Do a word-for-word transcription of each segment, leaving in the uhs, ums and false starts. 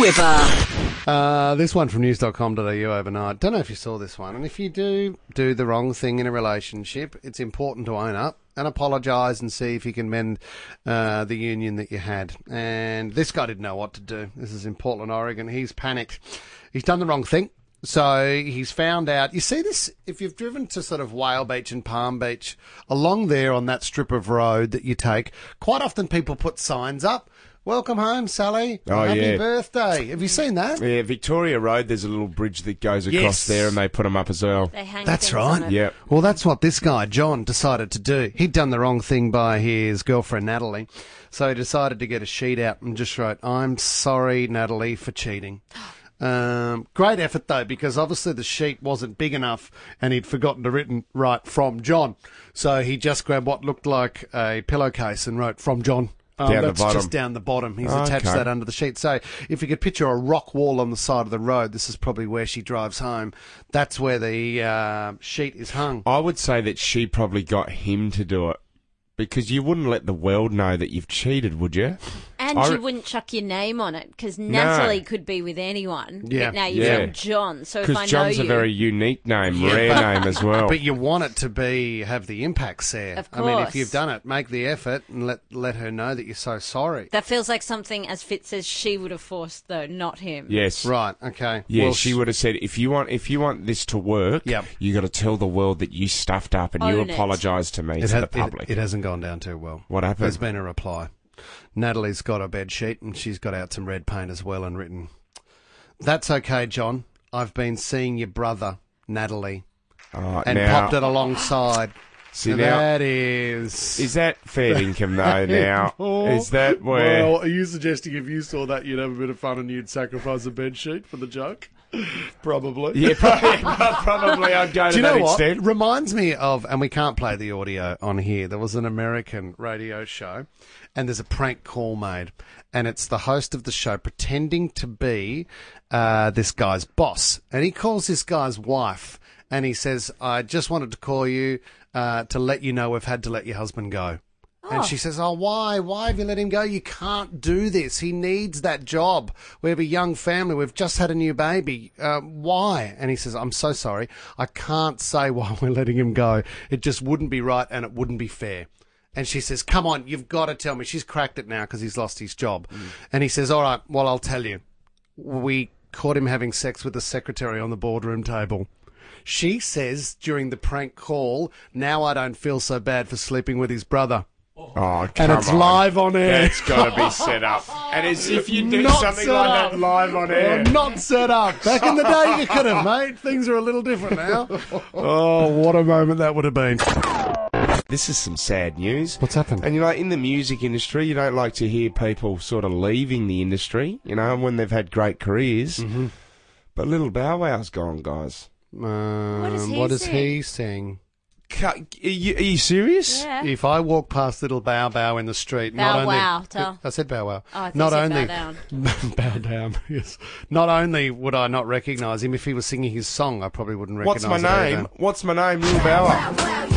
Whipper. Uh, this one from news dot com dot a u overnight. Don't know if you saw this one. And if you do do the wrong thing in a relationship, it's important to own up and apologise and see if you can mend uh, the union that you had. And this guy didn't know what to do. This is in Portland, Oregon. He's panicked. He's done the wrong thing. So he's found out, you see this, if you've driven to sort of Whale Beach and Palm Beach, along there on that strip of road that you take, quite often people put signs up. Welcome home, Sally. Oh, Happy yeah. birthday. Have you seen that? Yeah, Victoria Road, there's a little bridge that goes across Yes. there, and they put them up as well. They hang That's things right. on it. Yep. Well, that's what this guy, John, decided to do. He'd done the wrong thing by his girlfriend, Natalie. So he decided to get a sheet out and just wrote, I'm sorry, Natalie, for cheating. Um, great effort, though, because obviously the sheet wasn't big enough and he'd forgotten to written write from John. So he just grabbed what looked like a pillowcase and wrote from John. Um, Down the that's bottom. just down the bottom. He's Oh, attached okay. that under the sheet. So if you could picture a rock wall on the side of the road, this is probably where she drives home. That's where the uh, sheet is hung. I would say that she probably got him to do it, because you wouldn't let the world know that you've cheated, would you? And I you re- wouldn't chuck your name on it, because Natalie could be with anyone. Yeah. But now you've Yeah. got John, so if I Because know John's you... a very unique name, rare name as well. But you want it to be have the impact there. Of I mean, if course. you've done it, make the effort and let let her know that you're so sorry. That feels like something, as Fitz says, she would have forced, though, not him. Yes. Right. Okay. Yeah, Well, she would have said, if you want if you want this to work, Yep. you got to tell the world that you stuffed up and you Own it. apologise to me, It, to ha- the public. it, it hasn't gone down too well. What happened? There's been a reply. Natalie's got a bed sheet and she's got out some red paint as well and written, "That's okay, John. I've been seeing your brother, Natalie," Oh, and now, popped it alongside. See, So now- that is. Is that fair income though? Now is that where? Well, are you suggesting if you saw that you'd have a bit of fun and you'd sacrifice a bed sheet for the joke? Probably. Yeah, probably, probably I'd go to Do you that know what? instead. It reminds me of, and we can't play the audio on here, there was an American radio show, and there's a prank call made, and it's the host of the show pretending to be uh, this guy's boss, and he calls this guy's wife, and he says, "I just wanted to call you uh, to let you know we've had to let your husband go." And she says, "Oh, why? Why have you let him go? You can't do this. He needs that job. We have a young family. We've just had a new baby. Uh, why?" And he says, "I'm so sorry. I can't say why we're letting him go. It just wouldn't be right and it wouldn't be fair." And she says, "Come on, you've got to tell me." She's cracked it now because he's lost his job. And he says, "All right, well, I'll tell you. We caught him having sex with the secretary on the boardroom table." She says during the prank call, "Now I don't feel so bad for sleeping with his brother." Oh, come And it's on. live on air. That's got to be set up. And as if you do Not something set like up. that live on air. Oh, not set up. Back in the day, you could have, mate. Things are a little different now. Oh, what a moment that would have been. This is some sad news. What's happened? And you know, in the music industry, you don't like to hear people sort of leaving the industry, you know, when they've had great careers. Mm-hmm. But Little Bow Wow's gone, guys. Um, What does he what does sing? he sing? Ca- Are you, are you serious? Yeah. If I walk past little Bow Bow in the street, Bow not only wow, tell. I said Bow Wow, Oh, I thought not you said only bow down. bow down, yes. Not only would I not recognise him, if he was singing his song, I probably wouldn't What's recognise my it name? either. What's my name? Little Bow Wow.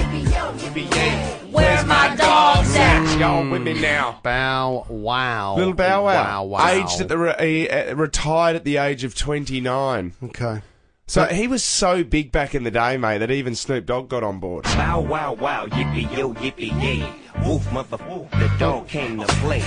Where's my dogs at? Go with me now. Bow Wow, Little Bow Wow. Wow, wow. Aged at the re- uh, retired at the age of twenty-nine. Okay. So he was so big back in the day, mate, that even Snoop Dogg got on board. Bow wow wow, yippee yo, yippee yay. Wolf mother, woof, the dog came to play.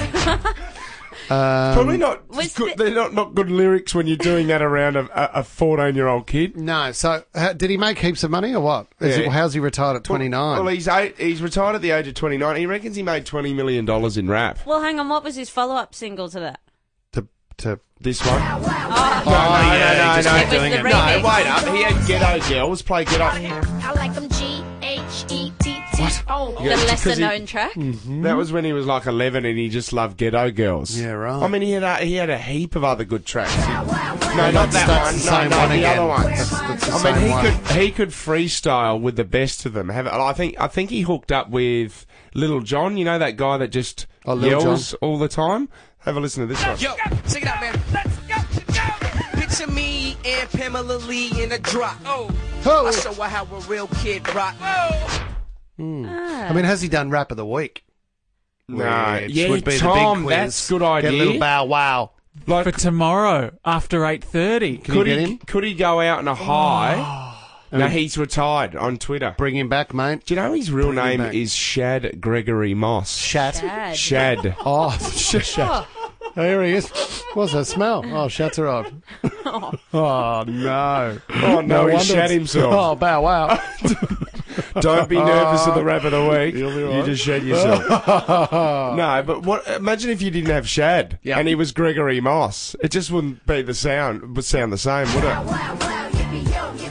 Probably not Was good. the- They're not, not good lyrics when you're doing that around a a fourteen-year-old kid. No, so uh, did he make heaps of money or what? Is Yeah. he, how's he retired at twenty-nine? Well, he's eight, he's retired at the age of twenty-nine. He reckons he made twenty million dollars in rap. Well, hang on, what was his follow-up single to that? to, to, This one. Oh, no, no, yeah, he just no, kept no. doing it. No, wait up. He had Ghetto Girls play Ghetto. I like them G H E T T O. the Yeah, because lesser-known he- track? That was when he was like eleven and he just loved Ghetto Girls. Yeah, right. I mean, he had a, he had a heap of other good tracks. He- no, That's- not that that's one. the No, same no, one the again. other ones. That's- that's the I mean, same he one. could he could freestyle with the best of them. Have, I think I think he hooked up with Little John. You know that guy that just Oh, Lil yells all the time. Have a listen to this one. Yo, check it out, man. Let's go. Picture me and Pamela Lee in a drop. Oh, Oh. I show her how a real kid rock. Oh. I mean, has he done Rap of the Week? No, Which yeah, would be Tom, the big quiz. that's good Get a idea. little Bow Wow. Like, for tomorrow after eight thirty. Can could you get he him? could he go out on a high? No, he's retired on Twitter. Bring him back, mate. Do you know his real Bring him name back. is Shad Gregory Moss? Shat. Dad. Shad. Oh, Shat. Shat. There he is. What's that smell? Oh, Shat's arrived. Oh, no. Oh no, he wonder shat it's- himself. Oh, bow wow. Don't be nervous of the rap of the week. You'll be You right. just shed yourself. No, but what? Imagine if you didn't have Shad Yeah. and he was Gregory Moss. It just wouldn't be the sound. Would sound the same, would it?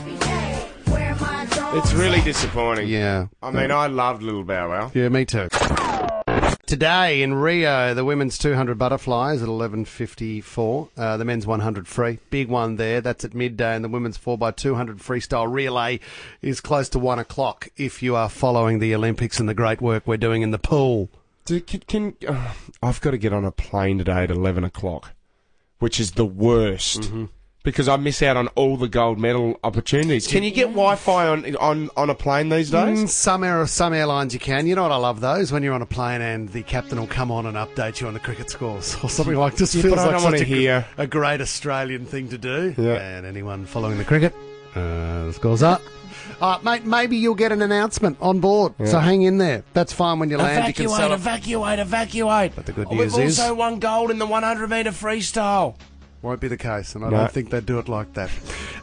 It's really disappointing. Yeah. I mean, I loved Little Bow Wow. Yeah, me too. Today in Rio, the women's two hundred butterflies at eleven fifty-four. Uh, the men's one hundred free. Big one there. That's at midday. And the women's four by two hundred freestyle relay is close to one o'clock if you are following the Olympics and the great work we're doing in the pool. Dude, can, can uh, I've got to get on a plane today at eleven o'clock, which is the worst. Mm-hmm. Because I miss out on all the gold medal opportunities. Can you get Wi-Fi on on, on a plane these days? Mm, some air, some airlines you can. You know what I love those when you're on a plane and the captain will come on and update you on the cricket scores or something like. Just Yeah, feels but I like don't such wanna a, gr- hear. a great Australian thing to do. Yeah. And anyone following the cricket, uh, the scores up. Uh, mate, maybe you'll get an announcement on board. So hang in there. That's fine when you land. You can Evacuate, celebrate. evacuate, evacuate. But the good Oh, news we've is- also won gold in the one hundred metre freestyle. Won't be the case, and I No. don't think they'd do it like that.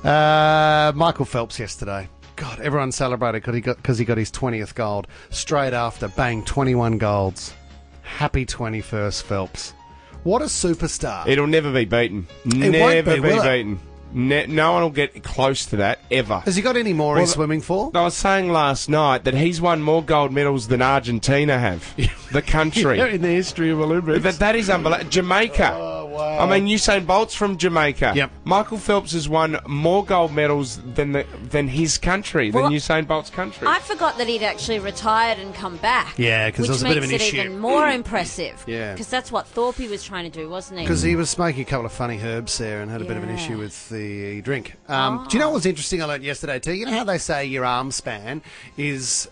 Uh, Michael Phelps yesterday. God, everyone celebrated because he got because he got his twentieth gold. Straight after, bang, twenty-one golds. Happy twenty-first, Phelps. What a superstar! It'll never be beaten. won't Never be, be, will it? beaten. Ne- no one will get close to that, ever. Has he got any more Well, he's swimming for? I was saying last night that he's won more gold medals than Argentina have. The country. Yeah, in the history of Olympics. That, that is unbelievable. Jamaica. Oh, wow. I mean, Usain Bolt's from Jamaica. Yep. Michael Phelps has won more gold medals than the, than his country, Well, than Usain Bolt's country. I forgot that he'd actually retired and come back. Yeah, 'cause which there was a makes bit of an it issue. even more impressive. Yeah. Because that's what Thorpe was trying to do, wasn't he? Because he was smoking a couple of funny herbs there and had a bit of an Yeah. issue with the drink. Um, Do you know what was interesting I learned yesterday too? You know how they say your arm span is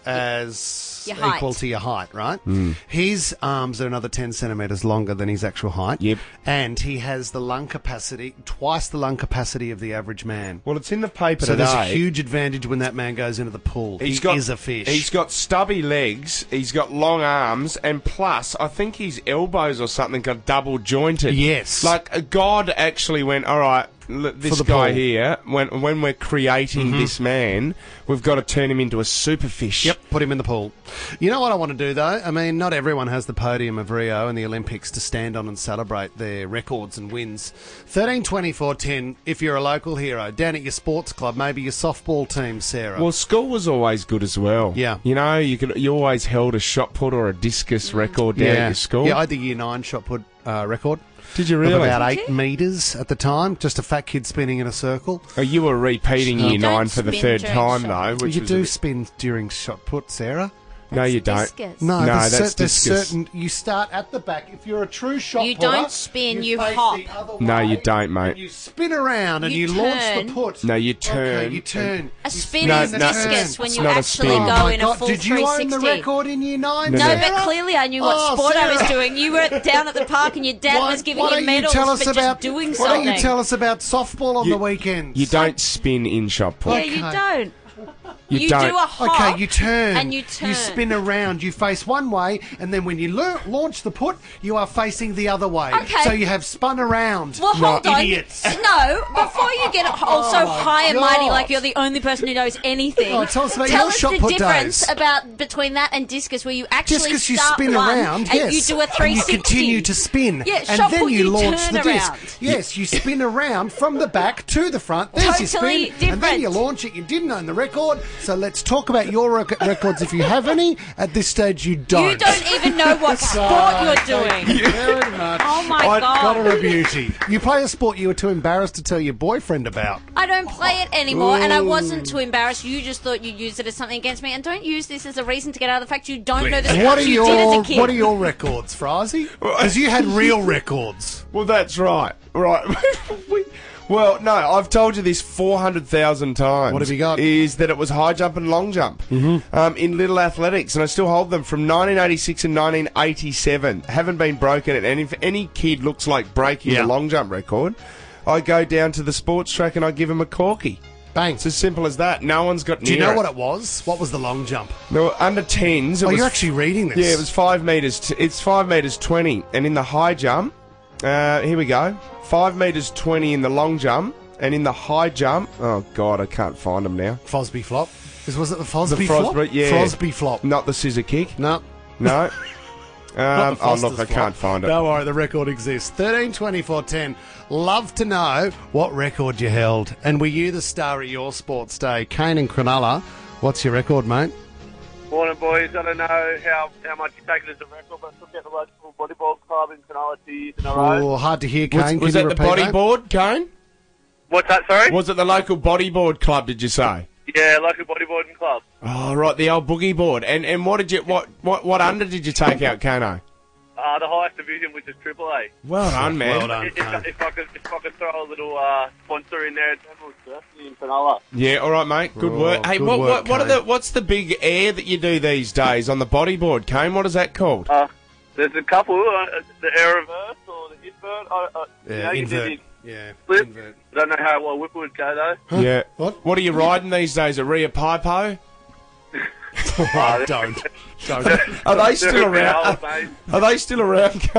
as Your height. equal to your height, right? His arms are another ten centimetres longer than his actual height. Yep. And he has the lung capacity, twice the lung capacity of the average man. well, it's in the paper So today. there's a huge advantage when that man goes into the pool. He's he got, is a fish. He's got stubby legs, he's got long arms, and plus, I think his elbows or something got double jointed. Yes. Like, uh, God actually went, all right, l- this the guy pool. here, when when we're creating this man, we've got to turn him into a super fish. Yep, put him in the pool. You know what I want to do, though? I mean, not everyone has the podium of Rio and the Olympics to stand on and celebrate their records and wins. thirteen twenty-four ten, if you're a local hero, down at your sports club, maybe your softball team, Sarah. Well, school was always good as well. Yeah. You know, you could you always held a shot put or a discus record down at your school. Yeah, I had the year nine shot put uh, record. Did you Of really? about Did eight you? metres at the time, just a fat kid spinning in a circle. Oh, you were repeating You year don't nine for the spin third during time, shot. though. Which you was do a bit- spin during shot put, Sarah. No, you don't. Discus. No, No, there's, that's cer- there's discus. certain. You start at the back. If you're a true shot You putter, don't spin, you face hop. the other No, way, you don't, mate. and you spin around and you, You launch turn. the put. No, you Okay, turn. you turn. A spin No, is no, discus no, when it's you not a actually spin. go Oh my in a God, full did you three own sixty. the record in year nine? No, No, Sarah? but clearly I knew what Oh, sport I was Sarah. doing. You were down at the park and your dad Why, was giving why you don't medals you tell us for about, just doing Why something. don't you tell us about softball on You- the weekends? You don't spin in shot put. yeah, Okay. you don't. You You, don't. do a hop. Okay, you turn. And you turn. You spin around. You face one way, and then when you lear- launch the put, you are facing the other way. Okay. So you have spun around. Well, hold on. Idiots. No, before you get all so Oh, my high and mighty God. like you're the only person who knows anything. Oh, tell us about tell your us shot the put difference days. about between that and discus, where you actually Just because you start spin one around, and yes, you do a three and you sixty. continue to spin, Yeah, and shot then put, you, you launch turn the disc. around. Yes, you spin around from the back to the front. There's your Totally spin, and then you different. launch it. You didn't own the record, so let's talk about your rec- records if you have any. At this stage, you don't. You don't even know what sport you're Thank doing. you very much. Oh my I- god! Got a beauty. You play a sport you were too embarrassed to tell your boyfriend about. I don't play it anymore, and I wasn't too embarrassed. You just thought you'd use it as something against me, and don't use this as a reason to get out of the fact you don't know the And sport what are you your did as a kid. What are your records, Frazee? Because you had real records. Well, that's right. Right. we, well, no, I've told you this four hundred thousand times. What have you got? Is that it was was high jump and long jump mm-hmm. um, in Little Athletics, and I still hold them from nineteen eighty-six and nineteen eighty-seven. Haven't been broken, and if any kid looks like breaking Yeah. the long jump record, I go down to the sports track and I give him a corky. Bang. It's as simple as that. No one's got Do you near know it. what it was? What was the long jump? There were under tens. It Oh, was, you're actually reading this. Yeah, it was five metres. T- it's five metres twenty. And in the high jump, uh, here we go. Five metres twenty in the long jump. And in the high jump, oh, God, I can't find them now. Fosby flop. Is, was it the Fosby The flop? Frosby, yeah. Frosby flop. Not the scissor kick. No. No. Not um, the oh, Foster's look, I flop. can't find it. Don't worry, the record exists. thirteen twenty-four ten. Love to know what record you held. And were you the star at your sports day? Kane and Cronulla, what's your record, mate? Morning, boys. I don't know how, how much you take it as a record, but I took out the local bodyboard club in Cronulla two years in a row. Oh, hard to hear, Was, Kane. was Can that you the repeat that? bodyboard, Kane? What's that, sorry? Was it the local bodyboard club, did you say? Yeah, local bodyboarding club. Oh, right, the old boogie board. And and what did you what what, what under did you take out, Kano? Uh, the highest division, which is Triple A. Well done, man. Well done, If, Kane. if, if, I could, if I could throw a little uh, sponsor in there, General Jersey in Cronulla. Yeah, all right, mate. Good Oh, work. Hey, good what work, what, what are Kane. the what's the big air that you do these days on the bodyboard, Kane? What is that called? Uh, there's a couple, uh, the air reverse or the invert. Uh, uh, you Yeah, know, you invert. did Yeah, Flip. invert. the, I don't know how well Whipper would go, though. Yeah. What? What are you riding these days? A Rio Pipo? Oh, don't. Don't. Are they still They're a bit around? old, mate. Are they still around, Kane?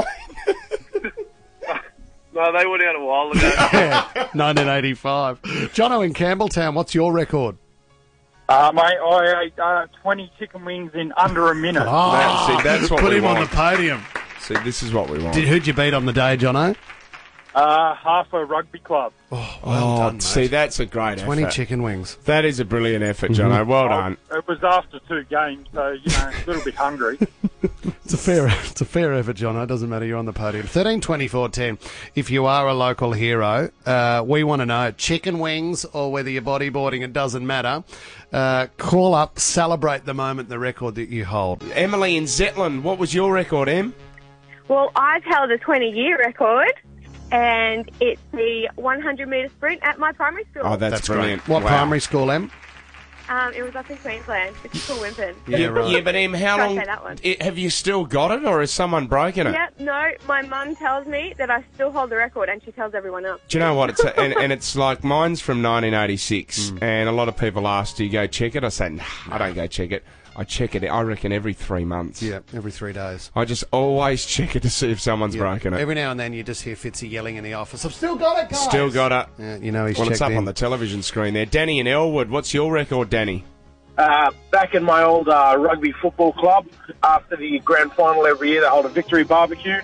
No, they went out a while ago. Yeah, nineteen eighty-five. Jono in Campbelltown, what's your record? Uh, mate, I ate uh, twenty chicken wings in under a minute. Oh, That- see, that's what put we him on want. the podium. See, this is what we want. Did, who'd you beat on the day, Jono? Uh, half a rugby club. Oh, oh, done, mate. see, that's a great twenty effort. chicken wings. That is a brilliant effort, Jono. Well done. It was after two games, so, you know, a little bit hungry. It's a fair, it's a fair effort, Jono. It doesn't matter. You're on the podium. thirteen twenty-four ten. If you are a local hero, uh, we want to know chicken wings or whether you're bodyboarding. It doesn't matter. Uh, call up, celebrate the moment, the record that you hold. Emily in Zetland, what was your record, Em? Well, I've held a twenty-year record, and it's the one hundred metre sprint at my primary school. Oh, that's, That's brilliant. great. What Wow. primary school, Em? Um, it was up in Queensland. It's called Wimpin. Yeah, right. Yeah, but Em, how Can't long? say that one. i- have you still got it, or has someone broken it? Yep, no, my mum tells me that I still hold the record, and she tells everyone else. Do you know what? It's a, and, and it's like mine's from nineteen eighty-six, and a lot of people ask, "Do you go check it?" I say, "Nah, I don't go check it. I check it. I reckon every three months. Yeah, every three days. I just always check it to see if someone's Yeah. broken it. Every now and then you just hear Fitzy yelling in the office, I've still got it, guys! Still got it. Yeah, you know he's Well, it's checked up in. on the television screen there. Danny in Elwood, what's your record, Danny? Uh, back in my old uh, rugby football club, after the grand final every year, they hold a victory barbecue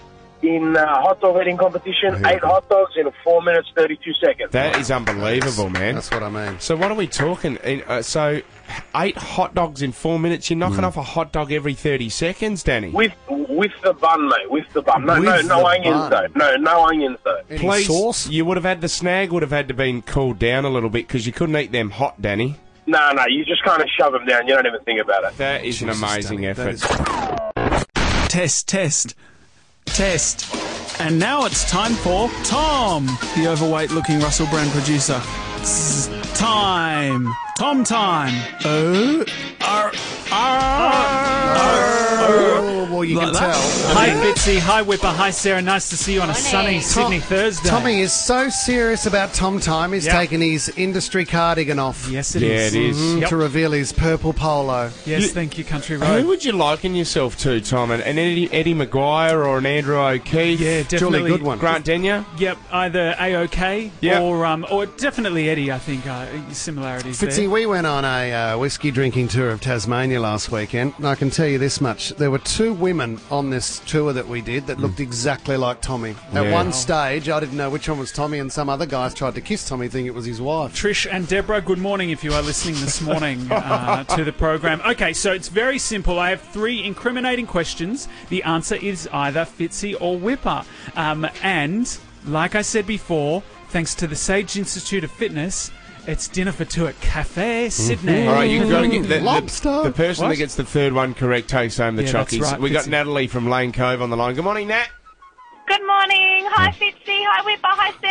in uh, hot dog eating competition. Oh, Eight hot dogs in four minutes, thirty-two seconds. That is unbelievable, man. That's what I mean. So what are we talking? In- Uh, so eight hot dogs in four minutes. You're knocking Mm. off a hot dog every thirty seconds, Danny. With with the bun, mate. With the bun. No, With no, no the onions bun. though. No, no onions though. Any Please, sauce? you would have had the snag would have had to been cooled down a little bit because you couldn't eat them hot, Danny. No, no. You just kind of shove them down. You don't even think about it. That is an Jesus, amazing Danny, that effort. is- Test, test, test. And now it's time for Tom, the overweight looking Russell Brand producer. It's time. Tom time. Oh, R, R, Oh, well, you can Like that. tell. Hi, Bitsy. Hi, Whipper. Hi, Sarah. Nice to see you on a Morning. sunny Tom- Sydney Thursday. Tommy is so serious about Tom Time, he's Yeah. taken his industry cardigan off Yes, it Yeah, is. it is. mm, Yep. to reveal his purple polo. Yes, You- thank you, Country Who Road. would you liken yourself to, Tom? An, an Eddie, Eddie Maguire or an Andrew O'Keefe? Yeah, definitely. Jolly good one. Grant Denyer? Yep, either A O K Yeah. or um, or definitely Eddie. I think uh, similarities Fitzy, there. we went on a uh, whiskey drinking tour of Tasmania last weekend, and I can tell you this much. There were two women on this tour that we did that looked exactly like Tommy. At Yeah. one stage, I didn't know which one was Tommy, and some other guys tried to kiss Tommy, thinking it was his wife. Trish and Deborah, good morning if you are listening this morning uh, to the program. Okay, so it's very simple. I have three incriminating questions. The answer is either Fitzy or Whipper. Um, and, like I said before, thanks to the Sage Institute of Fitness, it's dinner for two at Cafe Sydney. All right, you've got to get the, the, Lobster. the person What? that gets the third one correct takes home the Yeah, that's chockies. right, we got Fitzy. Natalie from Lane Cove on the line. Good morning, Nat. Good morning. Hi, Fitzy. Hi, Whipper. Hi, Sarah. Hi,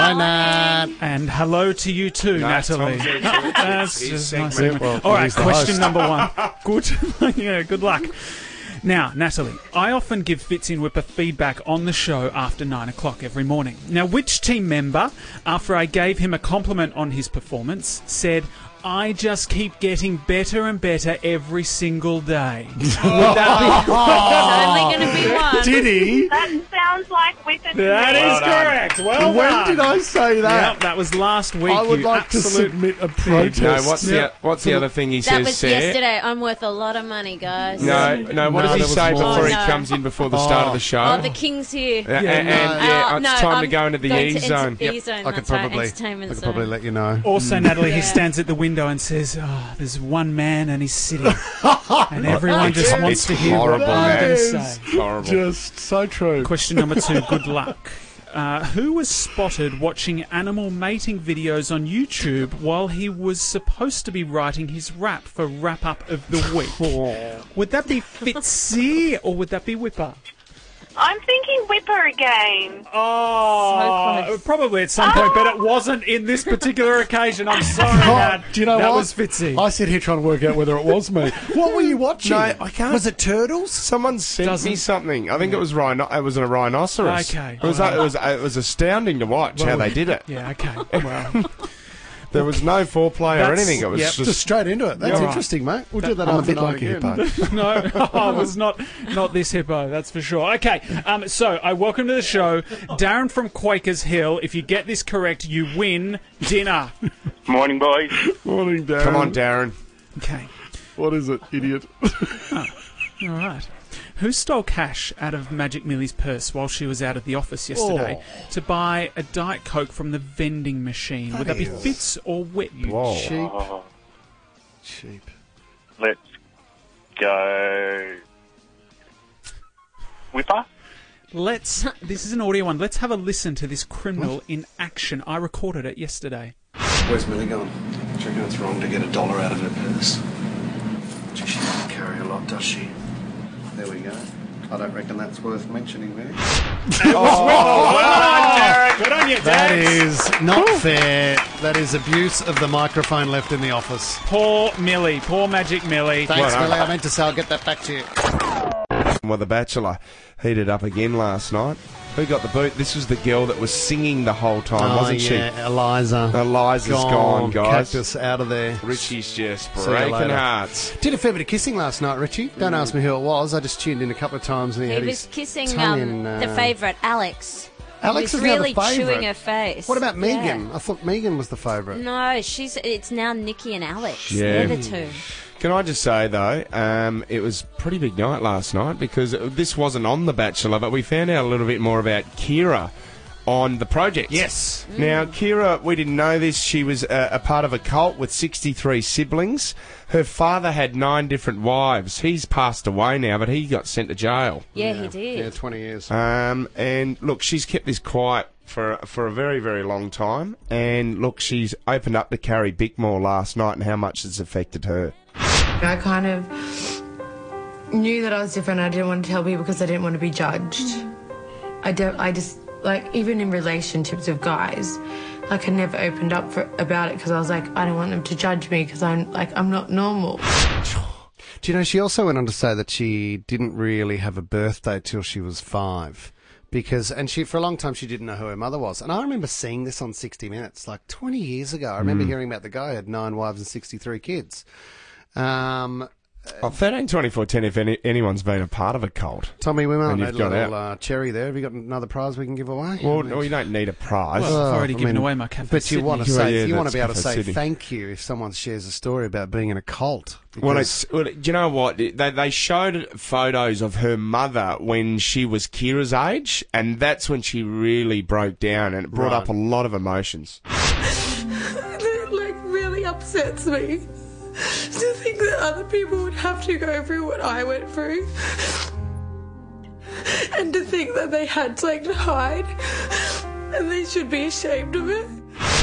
Hi, Nat. And hello to you too, No, Natalie. Tom's in. That's His just segment. nice segment. Well, All right, he's the question host. number one. Good. Yeah, good luck. Now, Natalie, I often give Fitzy and Whipper feedback on the show after nine o'clock every morning. Now, which team member, after I gave him a compliment on his performance, said, I just keep getting better and better every single day? Would that It's only going to be one. Did he? That sounds like Whipper to be... That me. is correct. Well When done. did I say that? Yep, that was last week. I would you like to absolute submit a protest. No, what's the Yep. what's the other thing he That says, was Sarah? yesterday. I'm worth a lot of money, guys. No, no. What No, does he there was say more. before Oh, he no. comes in before the start of the show? Oh, the king's here. Yeah, and, and, no. yeah, Oh, it's no, time I'm to go into the going E to zone. enter E zone. I could That's right, probably, I entertainment could zone. probably let you know. Also, Natalie, he Yeah. stands at the window and says, oh, there's one man and he's sitting. And everyone just It's- wants it's to hear horrible, what I'm man. going to That say. is Horrible. Just so true. Question number two, good luck. Uh, who was spotted watching animal mating videos on YouTube while he was supposed to be writing his rap for Wrap Up of the Week? Would that be Fitzy or would that be Whipper? I'm thinking Whipper again. Oh, So close. probably at some point, but it wasn't in this particular occasion. I'm sorry, Oh, Dad. do you know that what? was Fitzy. I sit here trying to work out whether it was me. What were you watching? No, I can't. Was it turtles? Someone sent Doesn't- me something. I think it was rhino. It was a rhinoceros. Okay. It was. It was. It was astounding to watch how they did it. Yeah, okay. Well, There was no foreplay or That's- anything. It was yep. just. Just straight into it. That's Yeah, right. interesting, mate. We'll do that I'm a after bit nine like a again. hippo. no, oh, it was not not this hippo, that's for sure. Okay, um, so I welcome to the show Darren from Quakers Hill. If you get this correct, you win dinner. Morning, boys. Morning, Darren. Come on, Darren. Okay, What is it, idiot? all right. Who stole cash out of Magic Millie's purse while she was out of the office yesterday to buy a Diet Coke from the vending machine? Would that be is- Fitz or Whip? Whoa. Cheap. Oh, Cheap. let's go. Whipper? Let's. This is an audio one. Let's have a listen to this criminal in action. I recorded it yesterday. Where's Millie gone? Do you reckon it's wrong to get a dollar out of her purse? Gee, she doesn't carry a lot, does she? There we go. I don't reckon that's worth mentioning there. Well done, Darren. Good on you, That Dax. is not fair. That is abuse of the microphone left in the office. Poor Millie. Poor Magic Millie. Thanks, Well done. Millie. I meant to say I'll get that back to you. Well, The Bachelor heated up again last night. Who got the boot? This was the girl that was singing the whole time, wasn't Oh, yeah, she? Eliza. Eliza's gone, guys. Cactus out of there. Richie's just See you breaking later. hearts. Did a fair bit of kissing last night, Richie. Don't ask me who it was. I just tuned in a couple of times and he, He had was his kissing tongue um, in, uh, the favourite, Alex. Alex he is was now the really favourite. chewing her face. What about Yeah. Megan? I thought Megan was the favourite. No, she's. It's now Nikki and Alex. Yeah. They're the two. Can I just say, though, um, it was a pretty big night last night because this wasn't on The Bachelor, but we found out a little bit more about Kira on the project. Yes. Now, Kira, we didn't know this. She was a, a part of a cult with sixty-three siblings. Her father had nine different wives. He's passed away now, but he got sent to jail. Yeah, he did. Yeah, twenty years. Um, and look, she's kept this quiet for for a very, very long time. And look, she's opened up to Carrie Bickmore last night and how much it's affected her. I kind of knew that I was different. I didn't want to tell people because I didn't want to be judged. I don't. I just like even in relationships with guys, like I never opened up for about it because I was like I don't want them to judge me because I'm like I'm not normal. Do you know, she also went on to say that she didn't really have a birthday till she was five. Because, and she, for a long time, she didn't know who her mother was. And I remember seeing this on sixty minutes, like twenty years ago. I remember Mm. hearing about the guy who had nine wives and sixty-three kids. Um, Oh, thirteen twenty-four ten if any, anyone's been a part of a cult. Tommy, we might And need you've a got little out. uh, cherry there. Have you got another prize we can give away? Well, I mean- no, you don't need a prize. Well, I've already I given mean, away my Cafe But Sydney. you want to Well, say, yeah, you want to that's be able to Cafe say Sydney. thank you if someone shares a story about being in a cult. Well, because- it's, well, do you know what? They, they showed photos of her mother when she was Kira's age, and that's when she really broke down, and it brought Right. up a lot of emotions. It like really upsets me to think that other people would have to go through what I went through, and to think that they had to like hide, and they should be ashamed of it.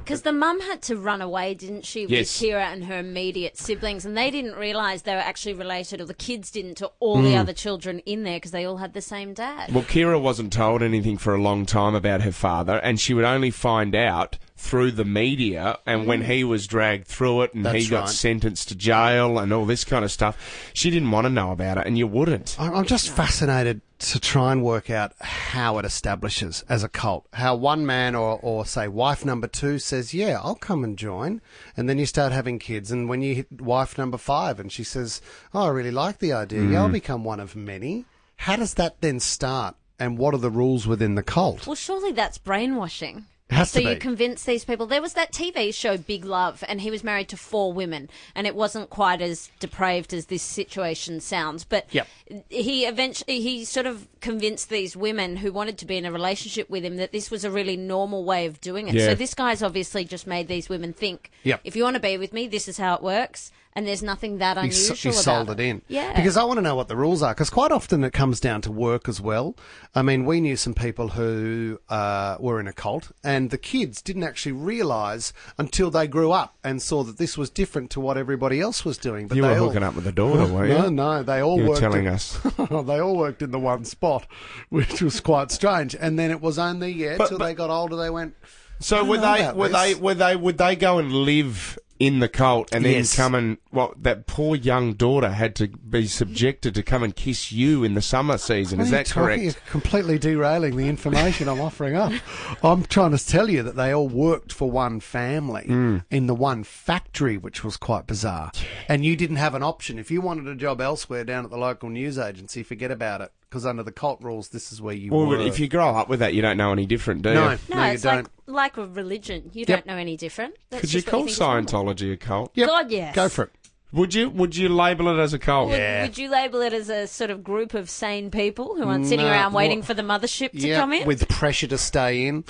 Because the mum had to run away, didn't she, Yes. with Kira and her immediate siblings, and they didn't realise they were actually related, or the kids didn't, to all the Mm. other children in there because they all had the same dad. Well, Kira wasn't told anything for a long time about her father, and she would only find out through the media, and when he was dragged through it and he That's got right. sentenced to jail and all this kind of stuff, she didn't want to know about it, and you wouldn't. I- I'm just fascinated to try and work out how it establishes as a cult. How one man or, or say wife number two says, yeah, I'll come and join. And then you start having kids. And when you hit wife number five and she says, oh, I really like the idea. Yeah, I'll Mm. become one of many. How does that then start? And what are the rules within the cult? Well, surely that's brainwashing. It has so to you be. convince these people. There was that T V show Big Love, and he was married to four women, and it wasn't quite as depraved as this situation sounds. But Yep. he eventually he sort of convinced these women who wanted to be in a relationship with him that this was a really normal way of doing it. Yeah. So this guy's obviously just made these women think, Yep. if you want to be with me, this is how it works, and there's nothing that He, unusual s- he about sold it. it in. Yeah. Because I want to know what the rules are. Because quite often it comes down to work as well. I mean, we knew some people who uh, were in a cult, and the kids didn't actually realise until they grew up and saw that this was different to what everybody else was doing. But You they were all- hooking up with the daughter, weren't you? No, no, they all You were worked. telling in- us. they all worked in the one spot, which was quite strange. And then it was only yeah, But- till but- they got older, they went. So "I don't were know they about were this." they were they would they go and live in the cult and then Yes. come and well that poor young daughter had to be subjected to come and kiss you in the summer season. What Is are that you talking? correct? You're completely derailing the information I'm offering up. I'm trying to tell you that they all worked for one family Mm. in the one factory, which was quite bizarre. And you didn't have an option. If you wanted a job elsewhere down at the local news agency, forget about it. Because under the cult rules, this is where you Well, were. but if you grow up with that, you don't know any different, do you? No, No, no, you it's don't. like like a religion. You Yep. don't know any different. That's Could you just what call think is normal. Scientology a cult? Yep. God, yes. Go for it. Would you? Would you label it as a cult? Would, would you label it as a sort of group of sane people who aren't sitting No, around waiting what- for the mothership to Yeah, come in? with pressure to stay in.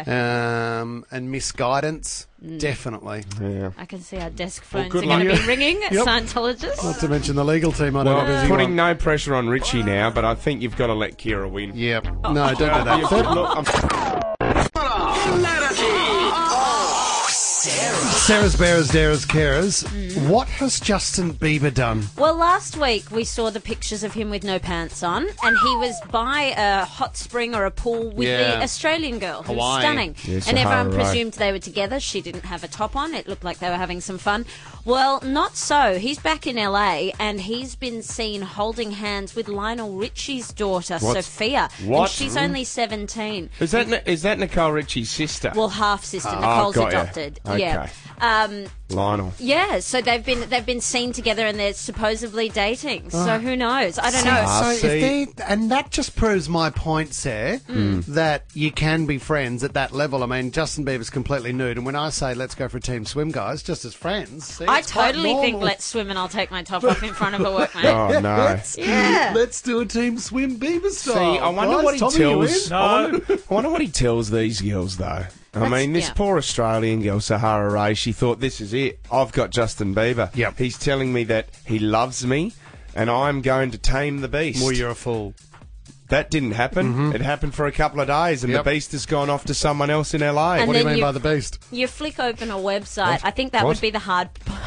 Yeah. Um, and misguidance, definitely. Yeah. I can see our desk Well, phones good are going to luck. be ringing at Yep. Scientologists. Not to mention the legal team. I know Well, a busy putting one. no pressure on Richie now, but I think you've got to let Kira win. Yep. No, don't do that. You've- look, I'm- Sarah's Bearers, Darers, Carers. What has Justin Bieber done? Well, last week we saw the pictures of him with no pants on, and he was by a hot spring or a pool with Yeah. the Australian girl, who's Hawaii. stunning. Yeah, and Sahara everyone Road. presumed they were together. She didn't have a top on. It looked like they were having some fun. Well, not so. He's back in L A, and he's been seen holding hands with Lionel Richie's daughter, What? Sophia. What? And she's only seventeen. Is that Ni- is that Nicole Richie's sister? Well, half sister. Oh, Nicole's got ya. adopted. Okay. Yeah. Um, Lionel. yeah, so they've been they've been seen together and they're supposedly dating. So Oh. who knows? I don't So- know. Ah, So see. if they, and that just proves my point, Sarah, Mm. that you can be friends at that level. I mean, Justin Bieber's completely nude, and when I say let's go for a team swim, guys, just as friends, see, I it's quite totally think normal. let's swim and I'll take my top off in front of a workmate. Oh no. Let's, Yeah. let's do a team swim Bieber style. See, I wonder Guys, what he Tommy, you tells. in? I, wonder, I wonder what he tells these girls, though. I That's- mean, this yeah. poor Australian girl, Sahara Ray, she thought, this is it. I've got Justin Bieber. Yep. He's telling me that he loves me, and I'm going to tame the beast. Well, you're a fool. That didn't happen. It happened for a couple of days, and Yep. the beast has gone off to someone else in L A. And What do you then mean you- by the beast? You flick open a website. What? I think that What? would be the hard.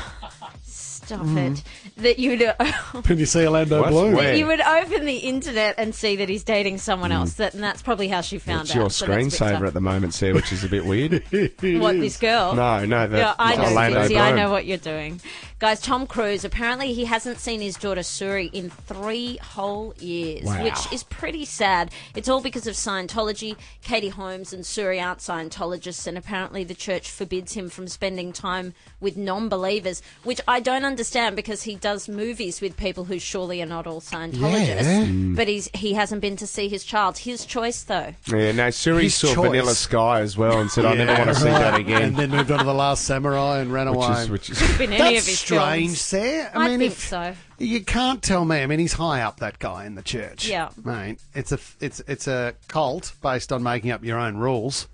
Stop it. That you'd Can you see Orlando What? Bloom? Where? you would open the internet and see that he's dating someone else. That, and that's probably how she found It's out. your so that's a bit screensaver tough. at the moment, Sarah, which is a bit weird. What, this girl? No, no, the Yeah, I know, Orlando Dixie. I Bloom. know what you're doing. Guys, Tom Cruise, apparently he hasn't seen his daughter Suri in three whole years, Wow. which is pretty sad. It's all because of Scientology. Katie Holmes and Suri aren't Scientologists, and apparently the church forbids him from spending time with non-believers, which I don't understand because he does movies with people who surely are not all Scientologists. Yeah. Mm. But he's he hasn't been to see his child. His choice, though. Yeah, no, Suri His saw choice. Vanilla Sky as well and said, I never Yeah, want to see right. that again. And then moved on to The Last Samurai and ran which away. is, which is, Could have been any That's of his strange, films. Sarah. I, I mean, think if so. you can't tell me. I mean, he's high up, that guy in the church. Yeah. mate. It's a it's it's a cult based on making up your own rules.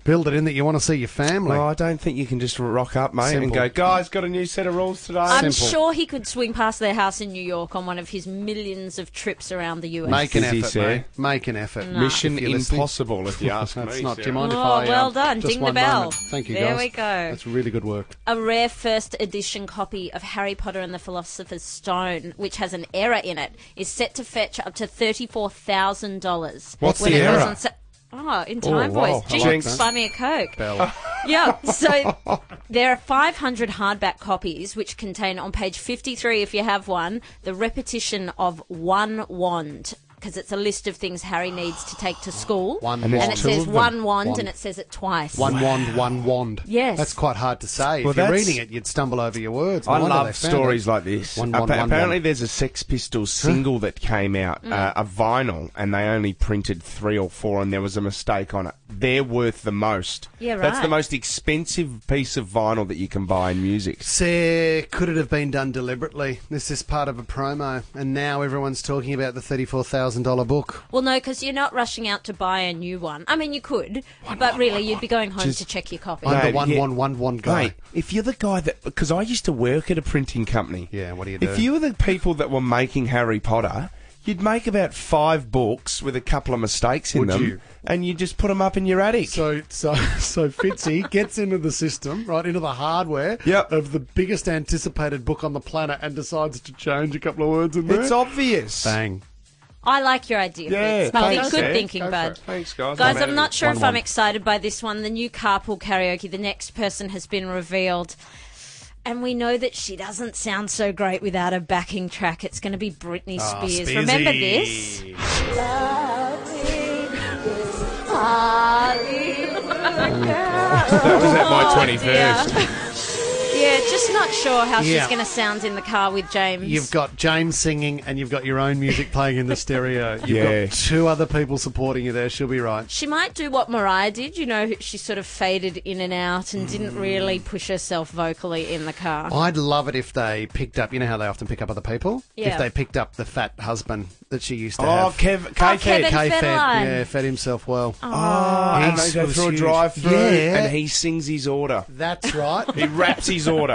Build it in that you want to see your family. Oh, I don't think you can just rock up, mate, and Simple. go, guys, got a new set of rules today. I'm Simple. sure he could swing past their house in New York on one of his millions of trips around the U S. Make an Does he effort, say? mate. Make an effort. No. Mission If you're listening. impossible, if you ask That's me. not. Do you Sarah. mind if Oh, I? well um, done. Just Ding the one bell. moment. Thank you, There guys. we go. That's really good work. A rare first edition copy of Harry Potter and the Philosopher's Stone, which has an error in it, is set to fetch up to thirty-four thousand dollars. What's when the it goes error? on sa- Oh, in time, Oh, wow. boys. I Jinx, like that. buy me a Coke. Bell. Yeah, so there are five hundred hardback copies which contain on page fifty-three, if you have one, the repetition of one wand. Because it's a list of things Harry needs to take to school. One And wand. and it two says of them. one wand, Wand. and it says it twice. One wand, one wand. Yes. That's quite hard to say. Well, if you're that's- reading it, you'd stumble over your words. No I wonder they love found stories it. like this. One, Appa- one, one, apparently, one. there's a Sex Pistols single that came out, uh, a vinyl, and they only printed three or four, and there was a mistake on it. They're worth the most. Yeah, That's the right. most expensive piece of vinyl that you can buy in music. So, could it have been done deliberately? This is part of a promo, and now everyone's talking about the thirty-four thousand dollars book. Well, no, because you're not rushing out to buy a new one. I mean, you could, but really, you'd be going home Just- to check your copy. I'm the Mate, one, yeah. one, one, one guy. Mate, if you're the guy that... Because I used to work at a printing company. Yeah, what do you do? If you were the people that were making Harry Potter, you'd make about five books with a couple of mistakes in Would them, you? and you just put them up in your attic. So, so, so Fitzy gets into the system, right, into the hardware Yep. of the biggest anticipated book on the planet and decides to change a couple of words in there. It's obvious. Bang. I like your idea. Yeah, Fitz. I think thanks, good Ed. thinking, Go for bud. it. Thanks, guys. Guys, I'm out I'm of not it. sure One, if I'm one. excited by this one. The new carpool karaoke, the next person has been revealed. And we know that she doesn't sound so great without a backing track. It's going to be Britney Oh, Spears. Spearsy. Remember this? That was at my twenty-first. Yeah, just not sure how Yeah. she's going to sound in the car with James. You've got James singing and you've got your own music playing in the stereo. You've Yeah. got two other people supporting you there. She'll be right. She might do what Mariah did. You know, she sort of faded in and out and didn't really push herself vocally in the car. I'd love it if they picked up, you know how they often pick up other people? Yeah. If they picked up the fat husband that she used to Oh, have. Kev, K-Fed. Kevin K-Fed, Federline. yeah, fed himself well. Oh, and He's- they go was through a huge. drive-through, Yeah. and he sings his order. That's right. He raps his order.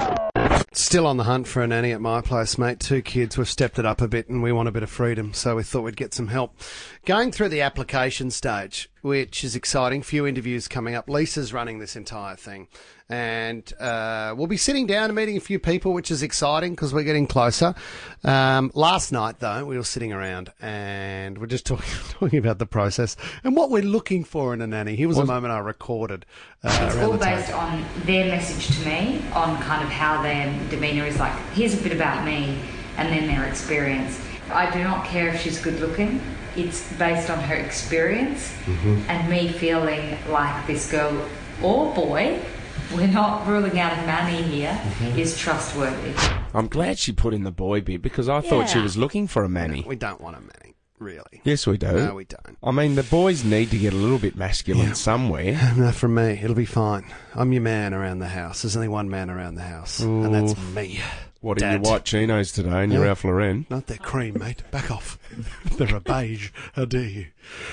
Still on the hunt for a nanny at my place, mate. Two kids. We've stepped it up a bit and we want a bit of freedom, so we thought we'd get some help. Going through the application stage, which is exciting. Few interviews coming up. Lisa's running this entire thing. And uh, we'll be sitting down and meeting a few people, which is exciting because we're getting closer. Um, last night, though, we were sitting around and we're just talking, talking about the process and what we're looking for in a nanny. Here was a moment I recorded uh, It's around all the based table. on their message to me, on kind of how their demeanour is like, here's a bit about me, and then their experience. I do not care if she's good looking. It's based on her experience and me feeling like this girl or boy, we're not ruling out a nanny here, is trustworthy. I'm glad she put in the boy bit because I thought she Yeah. was looking for a manny. We don't want a nanny, really. Yes, we do. No, we don't. I mean, the boys need to get a little bit masculine somewhere. No, from me, it'll be fine. I'm your man around the house. There's only one man around the house, and that's me. What are your Dad. white chinos today and your Yeah. Ralph Lauren? Not their cream, mate. Back off. They're a beige. How dare you?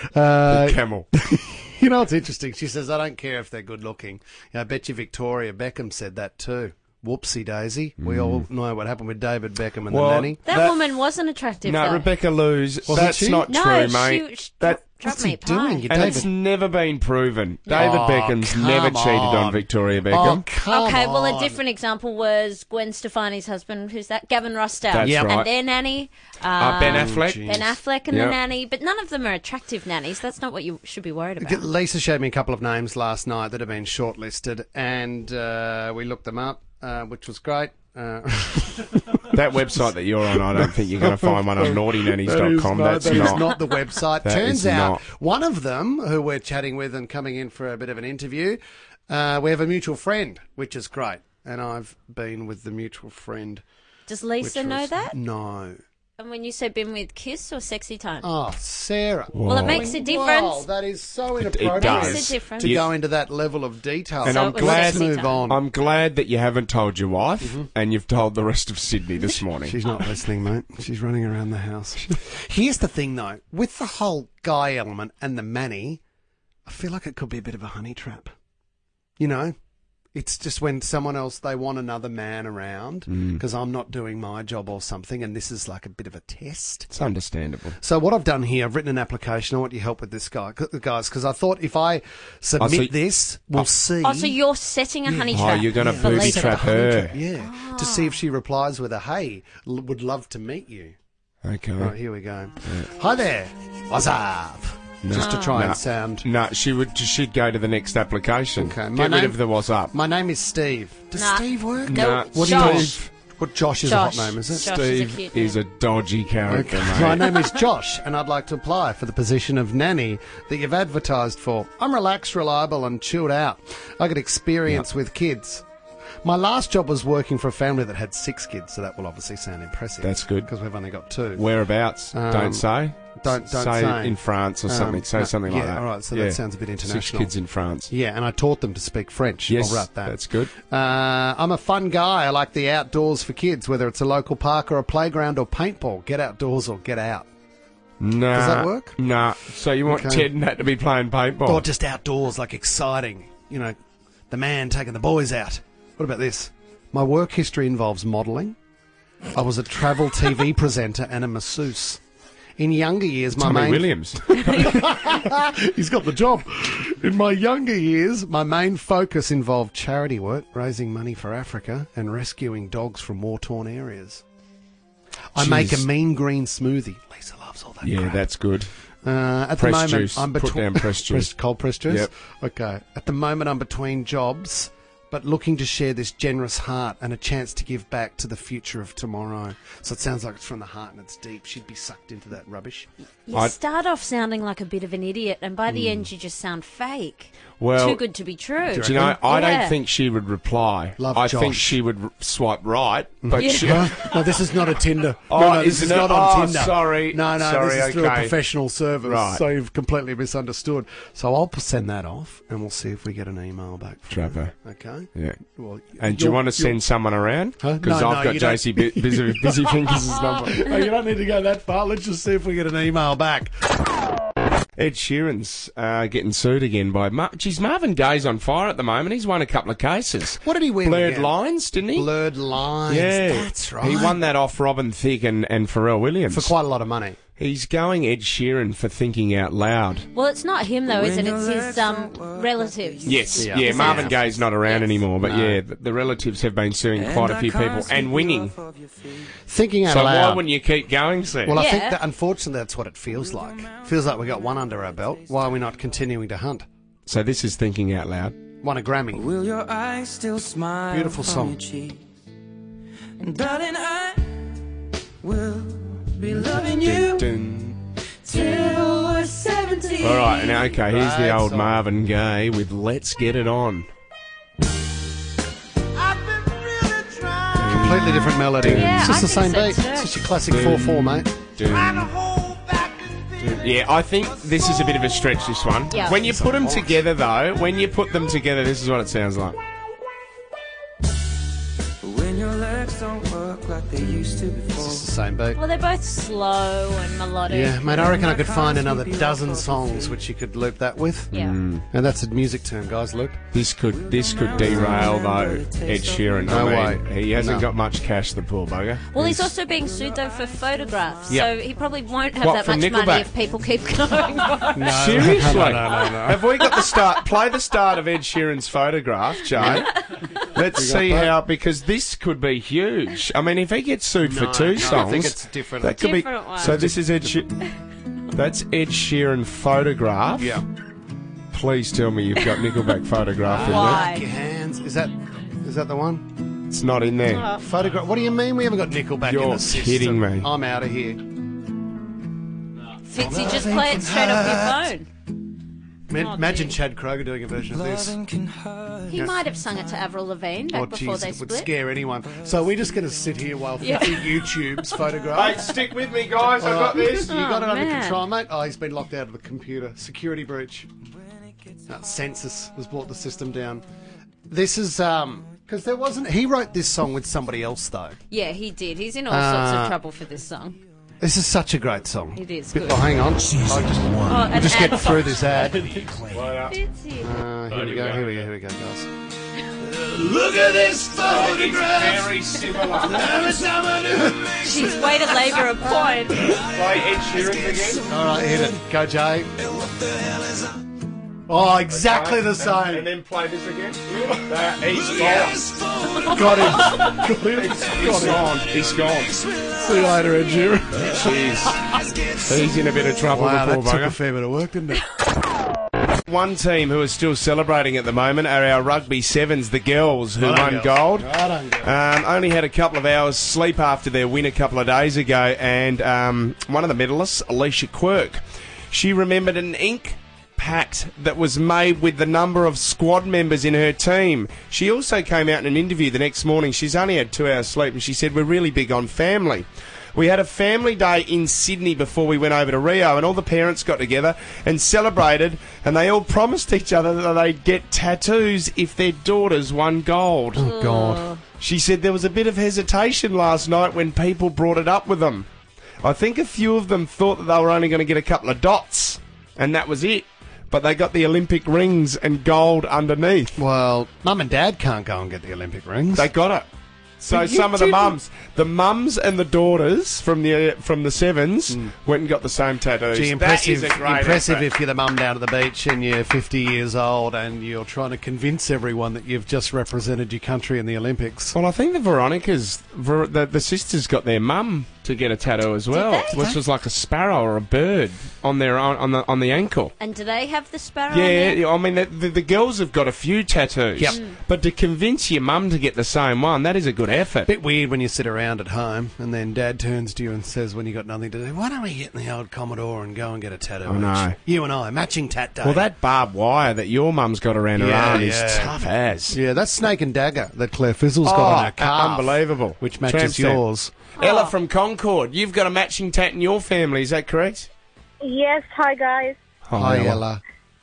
Uh, Camel. you know what's interesting? She says, I don't care if they're good looking. I bet you Victoria Beckham said that too. Whoopsie daisy. We all know what happened with David Beckham and Well, the nanny. that, that- woman wasn't attractive, No, though. Rebecca Lewis. Wasn't That's she? not No, true, she- mate. she that, dropped What's me he a pie. doing? You and David. it's never been proven. David Oh, Beckham's come never cheated on on. Victoria Oh, Beckham. come Okay, well, on. a different example was Gwen Stefani's husband. Who's that? Gavin Rossdale. That's Yep. right. And their nanny. Uh, Ben um, Affleck. Ben Affleck and Yep. the nanny. But none of them are attractive nannies. That's not what you should be worried about. Lisa showed me a couple of names last night that have been shortlisted, and uh, we looked them up, uh, which was great. Uh, That website that you're on, I don't think you're going to find one on naughty nannies That dot is com. not- That's that is not. not the website. That Turns is out not. one of them, who we're chatting with and coming in for a bit of an interview, uh, we have a mutual friend, which is great. And I've been with the mutual friend. Does Lisa which know was- that? No. And when you say been with Kiss or Sexy Time? Oh, Sarah. Well, it makes a difference. Wow, that is so It- it inappropriate does. Makes a difference. to You- go into that level of detail. And So I'm it was glad. Let's sexy move time. on. I'm glad that you haven't told your wife and you've told the rest of Sydney this morning. She's not listening, mate. She's running around the house. Here's the thing, though. With the whole guy element and the manny, I feel like it could be a bit of a honey trap. You know? It's just when someone else, they want another man around because Mm. I'm not doing my job or something, and this is like a bit of a test. It's understandable. So what I've done here, I've written an application. I want your help with this guy, guys, because I thought if I submit so- this, we'll see. Oh, so you're setting a honey Oh, trap. you're gonna for booby Lisa. trap her. Yeah, to see if she replies with a, hey, l- would love to meet you. Okay. Right, here we go. Hi there. What's up? Just to try No. and sound... No, she would. She'd go to the next application. Okay, my Get rid name- of the what's up. My name is Steve. Does Nah. Steve work? No, What Josh. do you Steve? What, Josh is Josh. a hot name, is it? Josh is a Steve cute is name. a dodgy character, Okay. mate. My name is Josh, and I'd like to apply for the position of nanny that you've advertised for. I'm relaxed, reliable, and chilled out. I got experience with kids. My last job was working for a family that had six kids, so that will obviously sound impressive. That's good. Because we've only got two. Whereabouts? Um, don't say. Don't don't say, say in France or Um, something. Say no, something like yeah, that. all right, so Yeah. that sounds a bit international. Six kids in France. Yeah, and I taught them to speak French. Yes, I'll write that. that's good. Uh, I'm a fun guy. I like the outdoors for kids, whether it's a local park or a playground or paintball. Get outdoors or get out. Nah, Does that work? Nah. So you want Okay. Ted and Nat to be playing paintball? Or just outdoors, like exciting. You know, the man taking the boys out. What about this? My work history involves modelling. I was a travel T V presenter and a masseuse. In younger years, my Tommy main... Williams. He's got the job. In my younger years, my main focus involved charity work, raising money for Africa, and rescuing dogs from war-torn areas. I Jeez. make a mean green smoothie. Lisa loves all that Yeah, crap. that's good. Uh, at Press the moment, juice. I'm Put between down press juice. cold press juice. Yep. Okay. At the moment, I'm between jobs, but looking to share this generous heart and a chance to give back to the future of tomorrow. So it sounds like it's from the heart and it's deep. She'd be sucked into that rubbish. You I'd- start off sounding like a bit of an idiot, and by the Hmm. end, you just sound fake. Well, Too good to be true. Do you know? I Yeah. don't think she would reply. Love I Josh. think she would r- swipe right, but Yeah. she. No, no, this is not a Tinder. Oh, no, no, this isn't is it? not on Oh, Tinder. sorry. No, no, Sorry, this is through a okay. professional service. Right. So you've completely misunderstood. So I'll send that off, and we'll see if we get an email back from Trapper. her. Okay. Yeah. Well, And do you you're- want to you're- send someone around? Huh? Because No, I've no, got you don't. J C Bu- Busy, Busy Fingers' number. Oh, you don't need to go that far. Let's just see if we get an email back. Ed Sheeran's uh, getting sued again by... Mar- Geez, Marvin Gaye's on fire at the moment. He's won a couple of cases. What did he win? Blurred again? Lines, didn't he? Blurred Lines. Yeah. That's right. He won that off Robin Thicke and, and Pharrell Williams. for quite a lot of money. He's going Ed Sheeran for thinking out loud. Well, it's not him, though, is it? It's his um, relatives. Yes, Yeah. yeah, Marvin Yeah. Gaye's not around Yes. anymore, but No. yeah, the, the relatives have been suing quite a few people and winning. Thinking out So why loud. wouldn't you keep going, Sam? Well, I Yeah. think that unfortunately that's what it feels like. Feels like we got one under our belt. Why are we not continuing to hunt? So this is thinking out loud. Won a Grammy. Will your eyes still smile? Beautiful from song. your cheek? And darling, I will be loving you Dun. till we're seventy. All right, now okay, here's the Right old song. Marvin Gaye with "Let's Get It On." Completely different melody. Yeah, it's just I the think same so beat. too. It's just your classic four four, mate. Dun. Dun. Yeah, I think this is a bit of a stretch, this one. Yeah. When you put them together, though, when you put them together, this is what it sounds like. When your legs don't work like they used to before. It's the same beat. Well, they're both slow and melodic. Yeah, mate, I reckon I could find another dozen songs which you could loop that with. Yeah. Mm. And that's a music term, guys, loop. This could this could derail though Ed Sheeran. No I mean, way. he hasn't No. got much cash, the poor bugger. Well, he's also being sued, though, for photographs. Yep. So he probably won't have What, that from much Nickelback? money if people keep going. No, Seriously? no, no, no, no. Have we got the start? Play the start of Ed Sheeran's photograph, Joe. Let's see that? how, because this could be huge. I mean, if he gets sued No, for two no, songs, I think it's different. That could Different be. one. So this is Ed. She- That's Ed Sheeran photograph. Yeah. Please tell me you've got Nickelback photograph in Why? Your hands. Is that is that the one? there. It's not in there. Photograph. What do you mean we haven't got Nickelback in You're the system? kidding me. I'm out of here. Fitzy, just play it straight off your phone. Ma- Oh, Imagine dear. Chad Kroger doing a version of this. Loving can hurt. He might have sung it to Avril Lavigne back Oh, before jeez, they it would split. scare anyone. So we're just going to sit here while Yeah. Fitzy YouTube's photograph. Hey, stick with me, guys. I've All got right. this. You got Oh, it under man. control, mate? Oh, he's been locked out of the computer. Security breach. Uh, census has brought the system down. This is, um, because there wasn't, he wrote this song with somebody else, though. Yeah, he did. He's in all sorts Uh, of trouble for this song. This is such a great song. It is Bit- good. Oh, hang on. I'll just, Oh, we'll an just ad get through pop. this ad. Fitzy. Uh, here we go, here we go, here we go, guys. Look at this photograph. Very similar. Every time I do, She's way to labour a point. Play Ed Sheeran again. All right, hit it. Go, Jay. Oh, exactly the And same. then play this again. Uh, he's gone. Got him. Got him. He's gone. He's gone. See you later, Ed Sheeran. Jeez. He's in a bit of trouble, Wow, the that poor took a bugger. fair bit of work, didn't it? One team who is still celebrating at the moment are our rugby sevens, the girls, who Well done, won girls. gold. Well done, girls. Um, only had a couple of hours sleep after their win a couple of days ago, and um, one of the medalists, Alicia Quirk, she remembered an ink pact that was made with the number of squad members in her team. She also came out in an interview the next morning. She's only had two hours sleep, and she said, "We're really big on family." We had a family day in Sydney before we went over to Rio, and all the parents got together and celebrated, and they all promised each other that they'd get tattoos if their daughters won gold. Oh, God. She said there was a bit of hesitation last night when people brought it up with them. I think a few of them thought that they were only going to get a couple of dots, and that was it. But they got the Olympic rings and gold underneath. Well, Mum and Dad can't go and get the Olympic rings. They got it. So But you some of the didn't. mums, the mums and the daughters from the from the sevens went and got the same tattoos. Gee, That impressive, is a great impressive effort. if you're the mum down at the beach and you're fifty years old and you're trying to convince everyone that you've just represented your country in the Olympics. Well, I think the Veronica's, Ver, the, the sisters got their mum to get a tattoo as well, they? which was like a sparrow or a bird on their on, on the on the ankle. And do they have the sparrow? on Yeah, there? yeah, I mean, the, the, the girls have got a few tattoos. Yep. Mm. But to convince your mum to get the same one, that is a good effort. Bit weird when you sit around at home and then Dad turns to you and says, when you got nothing to do, "Why don't we get in the old Commodore and go and get a tattoo?" I know. each? You and I, matching tat day. Well, that barbed wire that your mum's got around her Yeah, arm is yeah. tough as. Yeah, that's Snake and Dagger that Claire Fizzle's Oh, got on her calf. unbelievable. Which Tramp matches stamp. yours. Ella from Concord, you've got a matching tat in your family, is that correct? Yes, hi guys. Hi, Ella.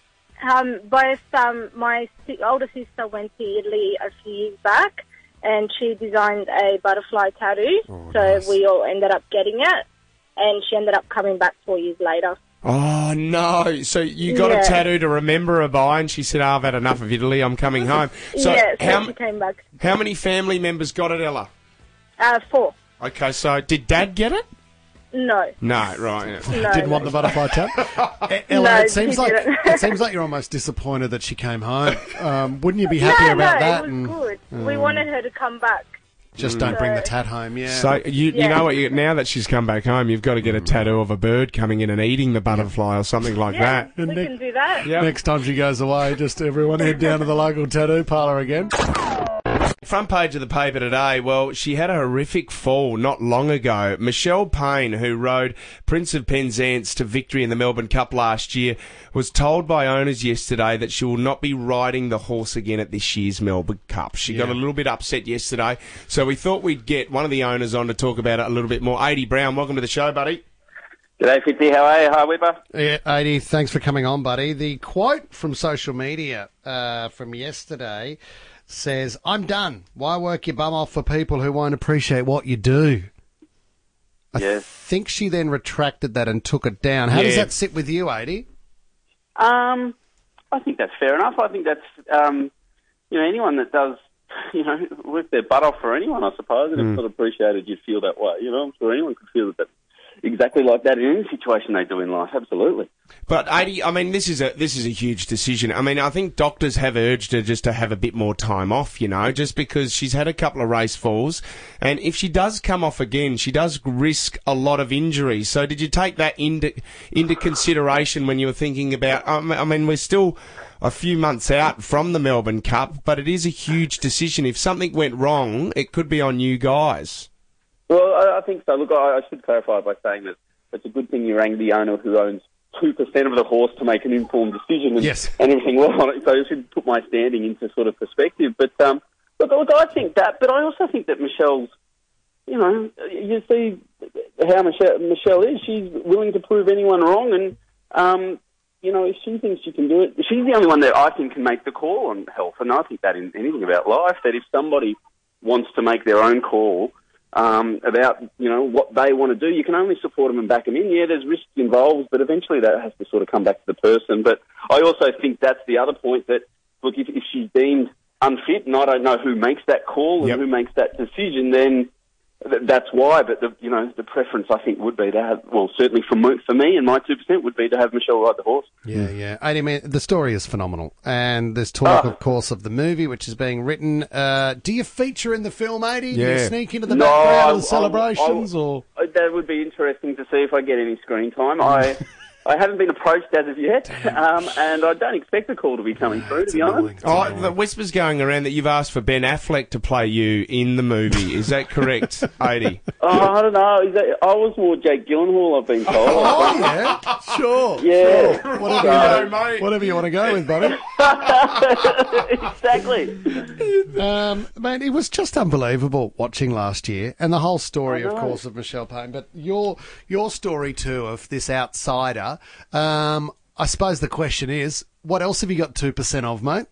Um, both um, my si- older sister went to Italy a few years back, and she designed a butterfly tattoo. Oh, so nice. we all ended up getting it, and she ended up coming back four years later. Oh, no. So you got Yeah. a tattoo to remember her by, and she said, oh, I've had enough of Italy, I'm coming home. So yeah, so how, she came back. how many family members got it, Ella? Uh, four. Okay, so did Dad get it? No. No, right. Yeah. No. Didn't want the butterfly tat. E- Ella, No, it seems he like didn't. it seems like you're almost disappointed that she came home. Um, wouldn't you be happy no, about no, that? it and was good. We Mm. wanted her to come back. just don't bring the tat home. Yeah. So you, you Yeah. know what? You, now that she's come back home, you've got to get a tattoo of a bird coming in and eating the butterfly or something like Yeah, that. we can do that. Yep. Next time she goes away, just everyone head down to the local tattoo parlour again. Front page of the paper today, well, she had a horrific fall not long ago. Michelle Payne, who rode Prince of Penzance to victory in the Melbourne Cup last year, was told by owners yesterday that she will not be riding the horse again at this year's Melbourne Cup. She got Yeah. a little bit upset yesterday, so we thought we'd get one of the owners on to talk about it a little bit more. Adi Brown, welcome to the show, buddy. G'day, Fitzy. How are you? Hi, Whipper. Yeah, Adi, thanks for coming on, buddy. The quote from social media uh, from yesterday says, "I'm done. Why work your bum off for people who won't appreciate what you do?" I Yes. think she then retracted that and took it down. How does Yeah. that sit with you, Adi? Um, I think that's fair enough. I think that's, um, you know, anyone that does, you know, work their butt off for anyone, I suppose, and Mm. it's not appreciated, you'd feel that way. You know, I'm sure anyone could feel that exactly like that in any situation they do in life. Absolutely. But Adi, I mean, this is a this is a huge decision. I mean, I think doctors have urged her just to have a bit more time off, you know, just because she's had a couple of race falls, and if she does come off again, she does risk a lot of injury. So, did you take that into into consideration when you were thinking about? I mean, I mean, we're still a few months out from the Melbourne Cup, but it is a huge decision. If something went wrong, it could be on you guys. Well, I, I think so. Look, I, I should clarify by saying that it's a good thing you rang the owner who owns two percent of the horse to make an informed decision and, Yes. and everything well on it. So I should put my standing into sort of perspective. But um, look, look, I think that, but I also think that Michelle's, you know, you see how Michelle, Michelle is. She's willing to prove anyone wrong, and um, you know, if she thinks she can do it, she's the only one that I think can make the call on health. And I think that in anything about life, that if somebody wants to make their own call, um, about, you know, what they want to do. You can only support them and back them in. Yeah, there's risks involved, but eventually that has to sort of come back to the person. But I also think that's the other point that, look, if, if she's deemed unfit, and I don't know who makes that call and Yep. who makes that decision, then th- that's why. But, the, you know, the preference, I think, would be to have, well, certainly for me, for me and my two percent would be to have Michelle ride the horse. Yeah, yeah. I mean, the story is phenomenal. And there's talk, Ah. of course, of the movie, which is being written. Uh, do you feature in the film, Adi? Do you Yeah. sneak into the No, background I- of the celebrations? I- or Uh, That would be interesting to see if I get any screen time. I I haven't been approached as of yet, um, and I don't expect a call to be coming through, to be honest. Oh, the whispers going around that you've asked for Ben Affleck to play you in the movie. Is that correct, Adi? Oh, I don't know. Is that, I was more Jake Gyllenhaal, I've been told. Oh, yeah, sure. Yeah. Sure. Whatever, So- you, want- whatever you want to go with, buddy. Exactly. Um, man, it was just unbelievable watching last year, and the whole story, I of know. course, of Michelle Payne. But your your story too of this outsider. Um, I suppose the question is, what else have you got two percent of, mate?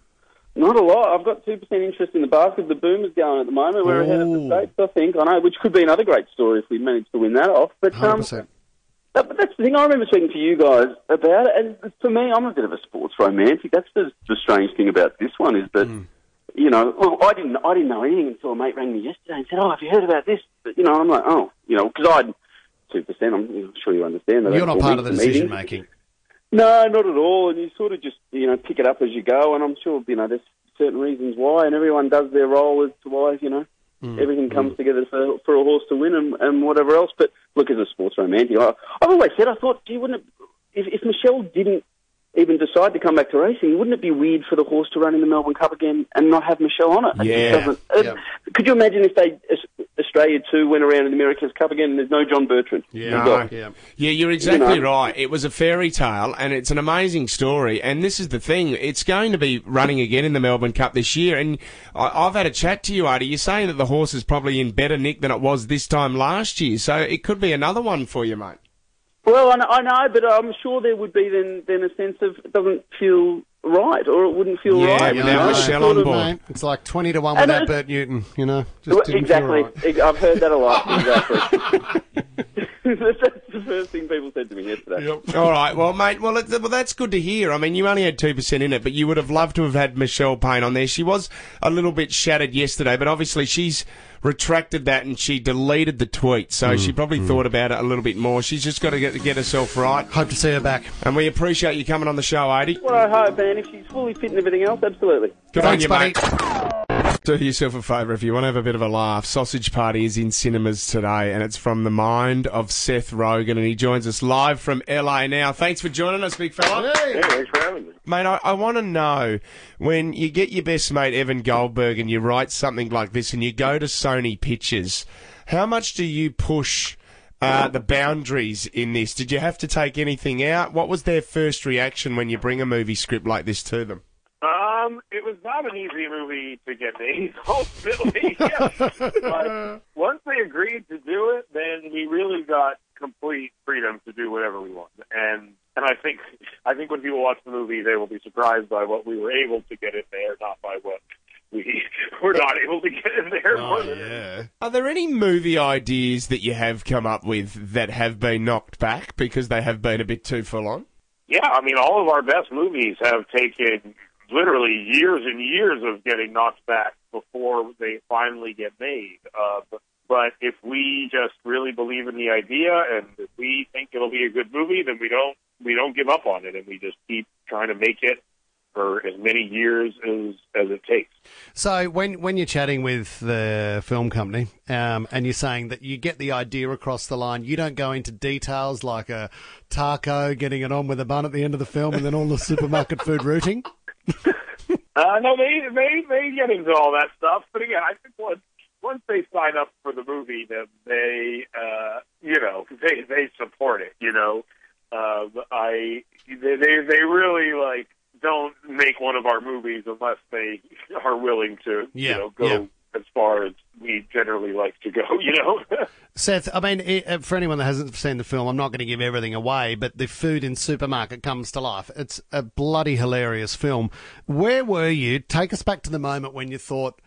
Not a lot. I've got two percent interest in the basket. The boom is going at the moment. We're ahead of the Ooh. States, I think. I know, which could be another great story if we manage to win that off. But Hundred um, percent. that, but that's the thing. I remember speaking to you guys about it, and for me, I'm a bit of a sports romantic. That's the, the strange thing about this one is that, you know, well, I didn't, I didn't know anything until a mate rang me yesterday and said, "Oh, have you heard about this?" But, you know, I'm like, "Oh, you know," because I'd two percent. I'm, I'm sure you understand that. You're not All part of the meetings. decision making. No, not at all. And you sort of just, you know, pick it up as you go. And I'm sure, you know, there's certain reasons why, and everyone does their role as to why, you know, everything comes together for, for a horse to win and, and whatever else. But look, as a sports romantic, I, I've always said, I thought, gee, wouldn't it, if, if Michelle didn't even decide to come back to racing, wouldn't it be weird for the horse to run in the Melbourne Cup again and not have Michelle on it? It just Yeah. doesn't- uh, Yeah. Could you imagine if they, Australia too, went around in the America's Cup again and there's no John Bertrand? Yeah, No. yeah. Yeah, you're exactly You know. right. It was a fairy tale, and it's an amazing story. And this is the thing: it's going to be running again in the Melbourne Cup this year. And I, I've had a chat to you, Artie. You're saying that the horse is probably in better nick than it was this time last year, so it could be another one for you, mate. Well, I know, I know, but I'm sure there would be then, then a sense of it doesn't feel right, or it wouldn't feel Yeah, right. without you know? Michelle Sort on of- board. Mate, it's like twenty to one And without it- Bert Newton. You know, just Well, didn't exactly. feel right. I've heard that a lot. Exactly. That's the first thing people said to me yesterday. All right, well, mate, well, it, well, that's good to hear. I mean, you only had two percent in it, but you would have loved to have had Michelle Payne on there. She was a little bit shattered yesterday, but obviously she's retracted that and she deleted the tweet, so she probably thought about it a little bit more. She's just got to get, get herself right. Hope to see her back. And we appreciate you coming on the show, Adi. Well, I hope, man. If she's fully fit and everything else, absolutely. Good Thanks, on you, buddy. mate. Do yourself a favour if you want to have a bit of a laugh. Sausage Party is in cinemas today, and it's from the mind of Seth Rogen, and he joins us live from L A now. Thanks for joining us, big fella. Yeah, thanks for having me. Mate, I, I want to know, when you get your best mate Evan Goldberg and you write something like this and you go to Sony Pictures, how much do you push uh, the boundaries in this? Did you have to take anything out? What was their first reaction when you bring a movie script like this to them? Um, it was not an easy movie to get made, ultimately. But once they agreed to do it, then we really got complete freedom to do whatever we want. And and I think I think when people watch the movie, they will be surprised by what we were able to get in there, not by what we were not able to get in there. Oh, yeah. Are there any movie ideas that you have come up with that have been knocked back because they have been a bit too full on? Yeah, I mean, all of our best movies have taken literally years and years of getting knocked back before they finally get made. Uh, but, but if we just really believe in the idea and if we think it'll be a good movie, then we don't we don't give up on it, and we just keep trying to make it for as many years as as it takes. So when when you're chatting with the film company um, and you're saying that you get the idea across the line, you don't go into details like a taco getting it on with a bun at the end of the film and then all the supermarket food routing? Uh, no, they, they they get into all that stuff. But again, I think once once they sign up for the movie, then they uh, you know they they support it. You know, uh, I they they they really like don't make one of our movies unless they are willing to Yeah, you know go yeah. as far as we generally like to go. You know. Seth, I mean, it, for anyone that hasn't seen the film, I'm not going to give everything away, but the food in supermarket comes to life. It's a bloody hilarious film. Where were you? Take us back to the moment when you thought,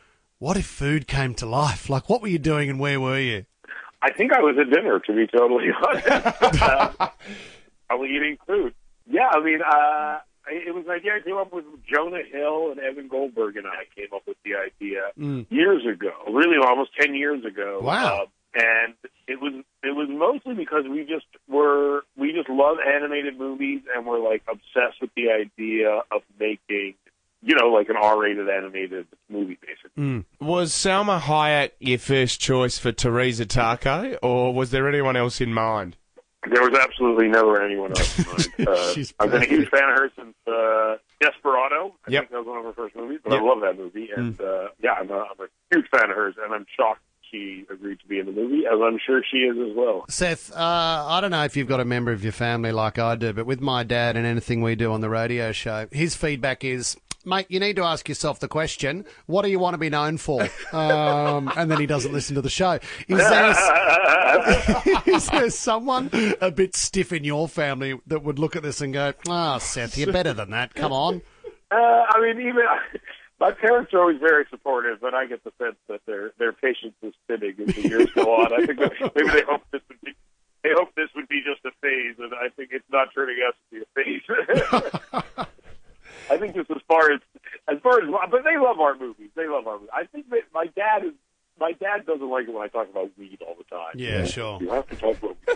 what if food came to life? Like, what were you doing and where were you? I think I was at dinner, to be totally honest. uh, I was eating food. Yeah, I mean, uh, it was an idea I came up with Jonah Hill and Evan Goldberg, and I came up with the idea Mm. years ago, really almost ten years ago. Wow. Uh, and it was it was mostly because we just were we just love animated movies, and we're like obsessed with the idea of making, you know, like an R-rated animated movie, basically. Mm. Was Salma Hayek your first choice for Teresa Taco, or was there anyone else in mind? There was absolutely never anyone else in mind. Uh, She's I've been a huge perfect. fan of her since uh, Desperado. I Yep. think that was one of her first movies, but Yep. I love that movie. And uh, yeah, I'm a, I'm a huge fan of hers, and I'm shocked she agreed to be in the movie, as I'm sure she is as well. Seth, uh, I don't know if you've got a member of your family like I do, but with my dad and anything we do on the radio show, his feedback is, mate, you need to ask yourself the question, what do you want to be known for? Um, and then he doesn't listen to the show. Is there, is there someone a bit stiff in your family that would look at this and go, ah, oh, Seth, you're better than that, come on? Uh, I mean, even my parents are always very supportive, but I get the sense that their their patience is thinning as the years go on. I think that maybe they hope this would be they hope this would be just a phase, and I think it's not turning out to be a phase. I think just as far as as far as, but they love our movies. They love our movies. I think that my dad is my dad doesn't like it when I talk about weed all the time. Yeah, sure. You have to talk about weed.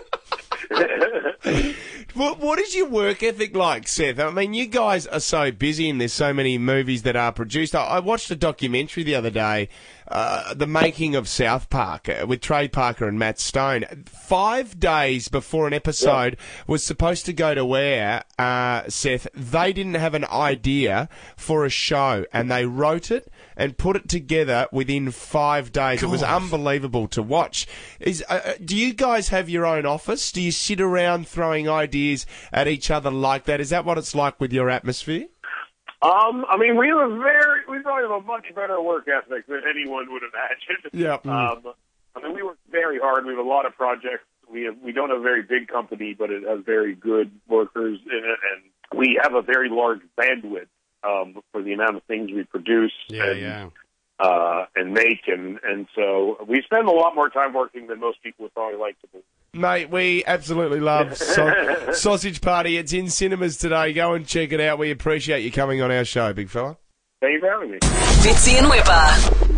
What, what is your work ethic like, Seth? I mean, you guys are so busy and there's so many movies that are produced. I, I watched a documentary the other day, uh, the making of South Park, uh, with Trey Parker and Matt Stone. Five days before an episode yeah. was supposed to go to air, uh, Seth, they didn't have an idea for a show, and they wrote it and put it together within five days. God. It was unbelievable to watch. Is uh, do you guys have your own office? Do you sit around throwing ideas at each other like that? Is that what it's like with your atmosphere? Um, I mean, we have a very, we probably have a much better work ethic than anyone would imagine. Yeah. Um, I mean, we work very hard. We have a lot of projects. We have, we don't have a very big company, but it has very good workers in it, and we have a very large bandwidth um, for the amount of things we produce. Yeah, and, yeah. Uh, and make, and, and so we spend a lot more time working than most people would probably like to believe. Mate, we absolutely love so- Sausage Party. It's in cinemas today. Go and check it out. We appreciate you coming on our show, big fella. Thank you for having me. Fitzy and Whipper.